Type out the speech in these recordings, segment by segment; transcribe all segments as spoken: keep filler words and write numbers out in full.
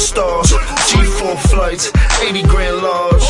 stars, G four flights, eighty grand large.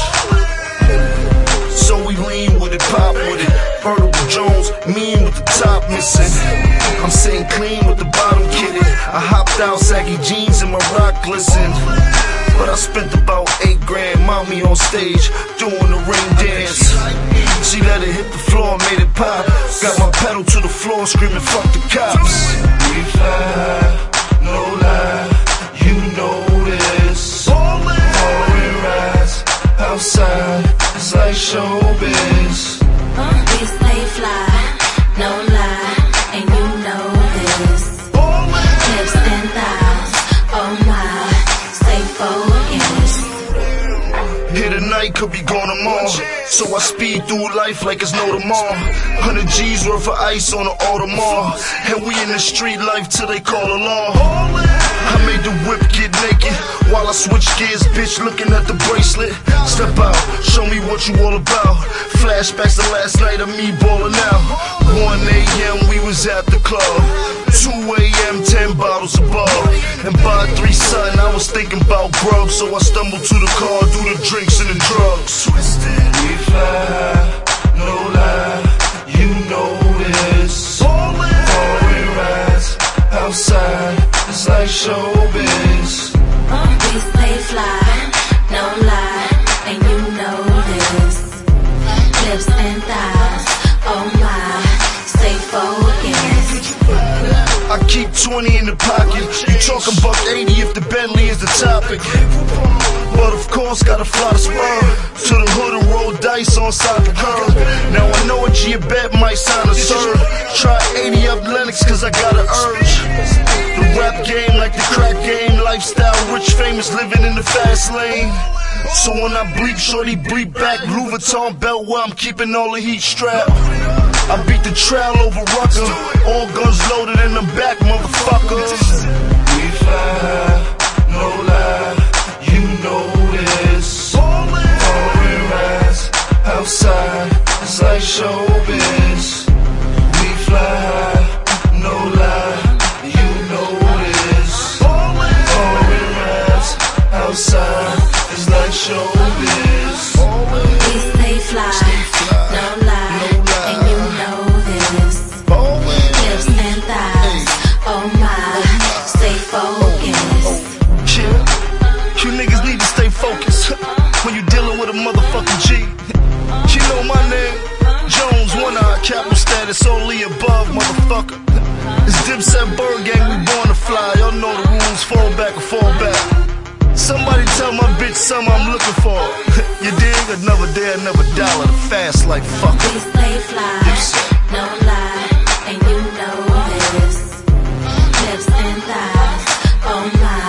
So we lean with it, pop with it. Vertical Jones, mean with the top missing. I'm sitting clean with the bottom kitted. I hopped out, saggy jeans and my rock glistened. But I spent about eight grand, mommy on stage, doing the ring dance. She let it hit the floor, made it pop. Got my pedal to the floor, screaming, fuck the cops. We fly, no lie, you know this. Foreign rides, outside, it's like showbiz. We stay fly, no lie, and you know this. Hips and thighs, oh my, stay focused. Here tonight, could be gone tomorrow. So I speed through life like it's no tomorrow. Hundred G's worth of ice on the Audemars. And we in the street life till they call the law. I made the whip get naked while I switch gears, bitch, looking at the bracelet. Step out, show me what you all about. Flashbacks to last night of me ballin' out. one A M we was at the club. two A M ten bottles above. And by three something I was thinking about grub. So I stumbled to the car, do the drinks and the drugs. Twisted, we fly, no lie, you know this. Foreign rides, outside, it's like showbiz. We stay fly, no lie, and you know this. Lips and thighs, oh my, stay focused. I keep twenty in the pocket. You talking buck eighty if the Bentley is the topic. But of course, gotta fly the spur to the hood and roll dice on side the curb. Now I know a G a bet might sign a serve. Try eighty up Lennox cause I got an urge. The rap game like the crack game. Lifestyle, rich, famous, living in the fast lane. So when I bleep, shorty bleep back. Louis Vuitton belt where I'm keeping all the heat strapped. I beat the trail over Rucker. All guns loaded in the back, motherfuckers. We fly, no lie, you know this. Foreign rides, outside, it's like showbiz. We fly, no lie, you know this. Foreign rides, outside, it's like showbiz. We stay fly, no lie, and you know this. Lips and thighs, oh my, stay focused. Yeah, you niggas need to stay focused when you dealing with a motherfucking G. You know my name, Jones, one eye, capital status, only above, motherfucker. It's Dipset Bird Gang, we born to fly. Y'all know the rules, fall back or fall back. Somebody tell my bitch something I'm looking for. You dig? Another day, another dollar. The fast like fuck. We stay fly, no lie, and you know this. Lips and thighs, oh my.